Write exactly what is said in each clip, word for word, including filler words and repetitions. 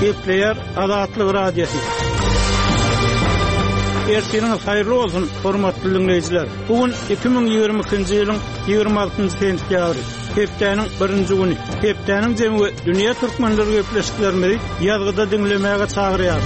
Gepleýär Azatlyk radiosu. Erteniňiz haýyrly bolsun, hormatly dinleýijiler. Bugün iki bin ýygrimi ikinji ýylyň ýygrimi altynjy sentýabry. Hepdeniň birinji güni. Hepdeniň jemgy dünýä türkmenleri gepleşiklerini ýazgyda dinlemäge çagyrýar.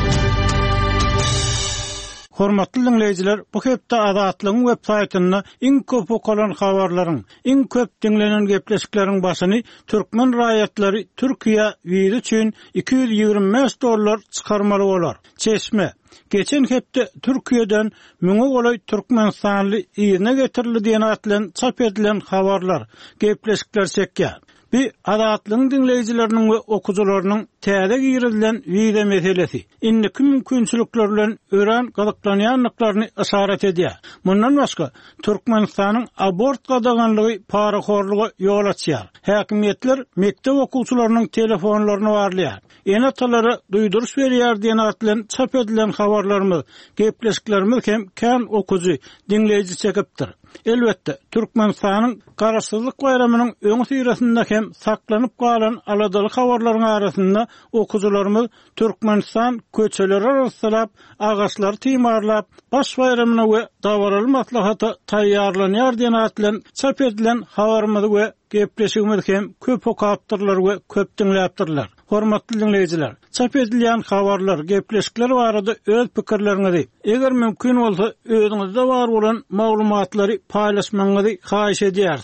Hormatly dinleýijiler, bu hepde Azatlygyň web saýtyna iň köp okulan habarlaryň, iň köp dinlenen gepleşikleriň başyny türkmen raýatlary Türkiýe wizi üçin iki yüz ýygrimi beş dollar çykarmaly bolar. Çeşme geçen hepde Türkiýeden müňe bolay Türkmenistanly ýerine getirildi diýen atlan çap edilen habarlar, gepleşikler çekýär. Bir Azatlygyň dinleýijileriniň we okuwçylarynyň täze girilen wize meselesi. Indiki mümkinçilikler bilen ören galyklanyanlyklaryny işaret edýär. Mundan başga Türkmenistanyň abort gadaganlygy, paraxorlugy ýol açýar. Häkimetler mektep okuwçylarynyň telefonlaryny barlaýar. Enatalary duýduruş berýär diýen atlan çap edilen habarlarymyz, gepleşiklerimiz hem kän okuwçy, dinleýiji çekipdir. Elbetde Türkmenistanyň garaşsyzlyk bayramynyň öňü syýrasynda hem saklanyp galan aladalyk habarlaryň arasynda okuwçylarymyz Türkmenistan köçeleri arasynda agaçlary tymarlap, baş bayramyna we dawaraly maslahaty taýýarlanýar diýen atlan çap edilen habarymyz we gepleşigimiz hem köp okapdyrlar we köp dinläpdirler. Hormatly dinleýijiler, çap edilen habarlar, gepleşikler barada öz pikirleriňizi, eger mümkin bolsa özüňizde bar bolan maglumatlary paýlaşmaňyzy haýyş edýäris.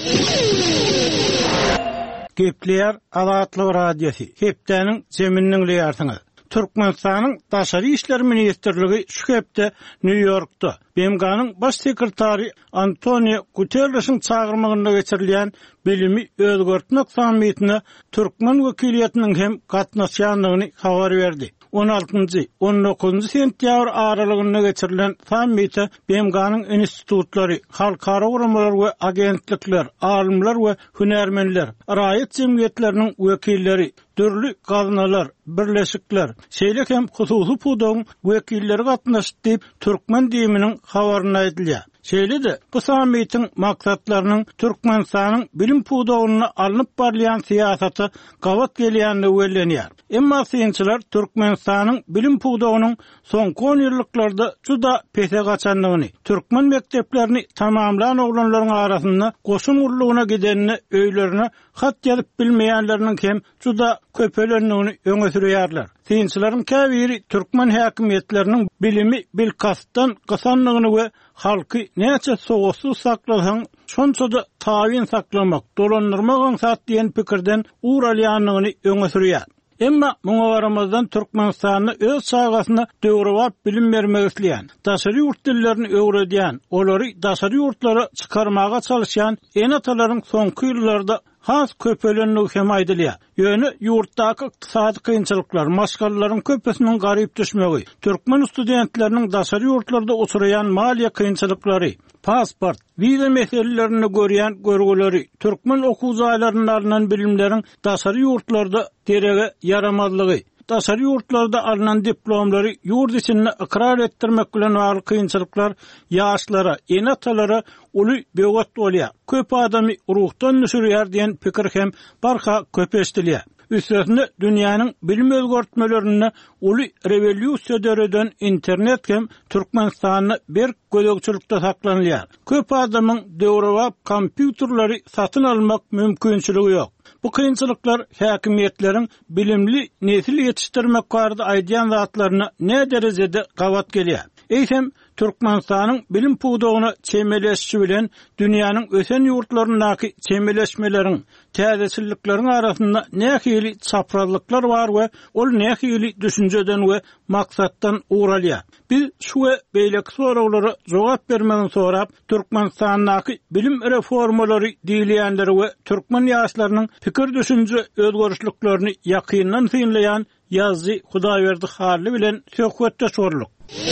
Gepleýär Azatlyk radiosu. Hepdeniň jeminiň leýärsiňiz. Türkmenistanyň daşary işler ministrligi şu hepde New York'ta B M G'nyň baş sekretary Antonio Guterres'iň çagyrmagynda geçirilýän bilimi özgörtmek sammitine Türkmen wekiliýetiniň hem gatnaşýanlygyny habar berdi. on altynjy on dokuzunjy sentýabr aralygynda geçirilen sammitde B M G'nyň institutlary, halkara guramalar we agentlikler, alimler we hünärmenler, raýat jemgyýetleriniň wekilleri, türlü gaznalar, birleşikler, şeýle hem hususy pudoň wekilleri gatnaşdy diýip türkmen diýiminiň habaryna aýdylýar. Şeýle de bu sammitiň maksatlarynyň Türkmenistanyň bilim pudogyna alınıp barlayan siýasaty gawat gelýänligi wellenýär. Emma syňçylar Türkmenistanyň bilim pudogynyň soňky on ýylliklarda juda pese gaçanlygyny, türkmen mekteplerini tamamlayan oglanlaryň arasynda goşun urluguna gidenini, öýlerine hat ýazyp bilmeýänleriniň hem juda köpelenligini öňe sürýärler. Syňçylaryň käbiri türkmen häkimetleriniň bilimi bilkasdan gasanlygyny we halky näçe soğuksuz saklasaň şonçada taýin saklamak, dolandyrmak aňsat diýen pikirden uralýanlygyny öňe sürýär. Emma muňa garamazdan Türkmenistanyny öz çağasyna döwrewap bilim bermek isleýän, daşary ýurt dillerini öwredýän, olary daşary ýurtlara çykarmaga çalışýan enatalaryň soňky ýyllarda has köpelenligi hem aýdylýar. Ýöne ýurtdaky ykdysady kynçylyklar, maşgallalaryň köpesiniň garyp düşmegi, türkmen studentleriniň daşary ýurtlarda oturýan maliýe kynçylyklary, pasport, wiza meselelerini görýän görgüleri, türkmen okuwçylarynyň alynan bilimleriň daşary ýurtlarda derege yaramazlygy, daşary ýurtlarda alynan diplomlary ýurt içinde ikrar etdirmek bilen bagly kynçylyklar ýaşlara, enatalara uly begat bolýar. Köp adamy ruhdan düşürýär diýen pikir hem barha köp eşdilýär. Üstesinde dünýäniň bilim özgörtmelerini uly rewolýusiýa döwreden internet hem Türkmenistanyny bir gödökçülükde saklanýar. Köp adamyň döwrewap kompýuterlary satyn almak mümkinçiligi ýok. Bu kynçylyklar häkimetleriň bilimli nesil ýetişdirmek barada aýdýan zatlaryna ne derejede gawat gelýär. Eýsem Türkmenistanyň bilim pudogyna çemeleşişi bilen dünýäniň ösen ýurtlaryndaky çemeleşmeleriň, täzeçilikleriň arasynda nähili çaprazlyklar bar we ol nähili düşünjeden we maksatdan uralýar. Biz şu we beýleki soraglary jogap bermeden sorap Türkmenistanyň bilim reformalary diýilýänleri we türkmen ýaşlarynyň pikir düşünje özgörüşliklerini ýakyndan synlaýan ýazgy Hudaýberdi Harly bilen söhbetde sorluk.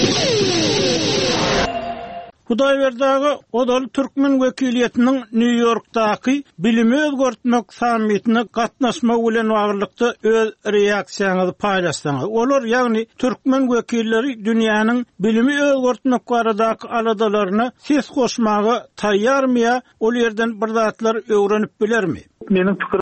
Hudaýberdagy Odaly Türkmen wekiliýetiniň New York'daky bilimi özgörtmek sammitine gatnaşmak bilen baglykda öz reaksiýaňyzy paýlaşsaňyz. Olar ýagny türkmen wekilleri dünýäniň bilimi özgörtmek baradaky aladalaryna ses goşmagy taýýarmy ýa ol ýerden bir zatlar öwrenip bilermi? Meniň